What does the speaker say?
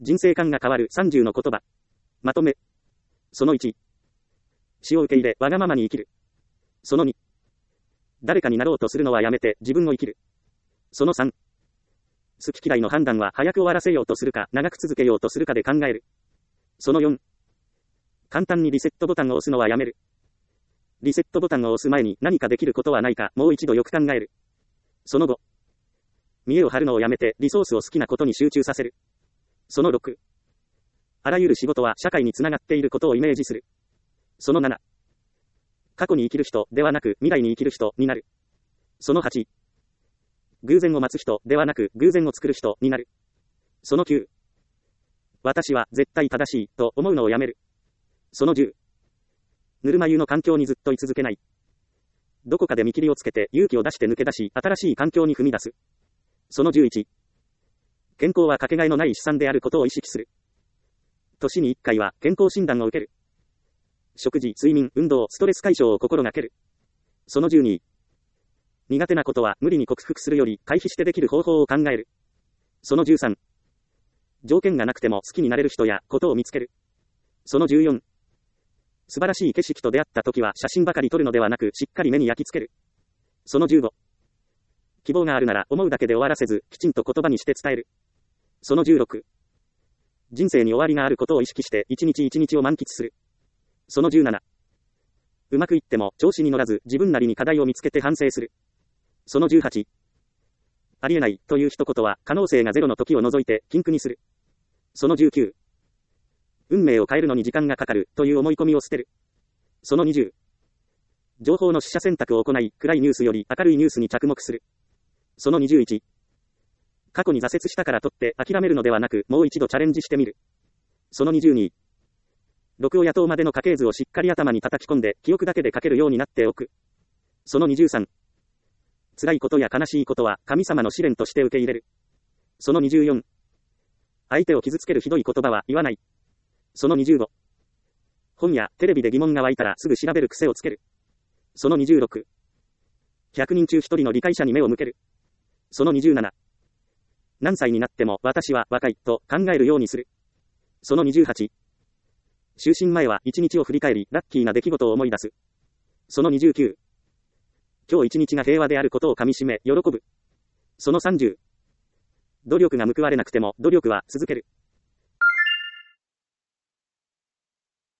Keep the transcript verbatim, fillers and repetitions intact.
人生観が変わるさんじゅうの言葉。まとめ。そのいち。死を受け入れ、わがままに生きる。そのに。誰かになろうとするのはやめて、自分を生きる。そのさん。好き嫌いの判断は早く終わらせようとするか、長く続けようとするかで考える。そのよん。簡単にリセットボタンを押すのはやめる。リセットボタンを押す前に何かできることはないか、もう一度よく考える。そのご。見栄を張るのをやめて、リソースを好きなことに集中させる。そのろく。あらゆる仕事は社会につながっていることをイメージする。そのなな。過去に生きる人ではなく未来に生きる人になる。そのはち。偶然を待つ人ではなく偶然を作る人になる。そのきゅう。私は絶対正しいと思うのをやめる。そのじゅう。ぬるま湯の環境にずっと居続けない。どこかで見切りをつけて勇気を出して抜け出し新しい環境に踏み出す。そのじゅういち。健康はかけがえのない資産であることを意識する。年にいっかいは健康診断を受ける。食事、睡眠、運動、ストレス解消を心がける。そのじゅうに。苦手なことは無理に克服するより回避してできる方法を考える。そのじゅうさん。条件がなくても好きになれる人やことを見つける。そのじゅうよん。素晴らしい景色と出会った時は写真ばかり撮るのではなくしっかり目に焼き付ける。そのじゅうご。希望があるなら思うだけで終わらせずきちんと言葉にして伝える。そのじゅうろく。人生に終わりがあることを意識して一日一日を満喫する。そのじゅうなな。うまくいっても調子に乗らず自分なりに課題を見つけて反省する。そのじゅうはち。ありえないという一言は可能性がゼロの時を除いて禁句にする。そのじゅうきゅう。運命を変えるのに時間がかかるという思い込みを捨てる。そのにじゅう。情報の取捨選択を行い暗いニュースより明るいニュースに着目する。そのにじゅういち。過去に挫折したからとって諦めるのではなくもう一度チャレンジしてみる。そのにじゅうに。禄を雇うまでの家系図をしっかり頭に叩き込んで記憶だけで書けるようになっておく。そのにじゅうさん。辛いことや悲しいことは神様の試練として受け入れる。そのにじゅうよん。相手を傷つけるひどい言葉は言わない。そのにじゅうご。本やテレビで疑問が湧いたらすぐ調べる癖をつける。そのにじゅうろく。ひゃくにん中ひとりの理解者に目を向ける。そのにじゅうなな。何歳になっても私は若いと考えるようにする。そのにじゅうはち。就寝前は一日を振り返りラッキーな出来事を思い出す。そのにじゅうきゅう。今日一日が平和であることをかみしめ喜ぶ。そのさんじゅう。努力が報われなくても努力は続ける。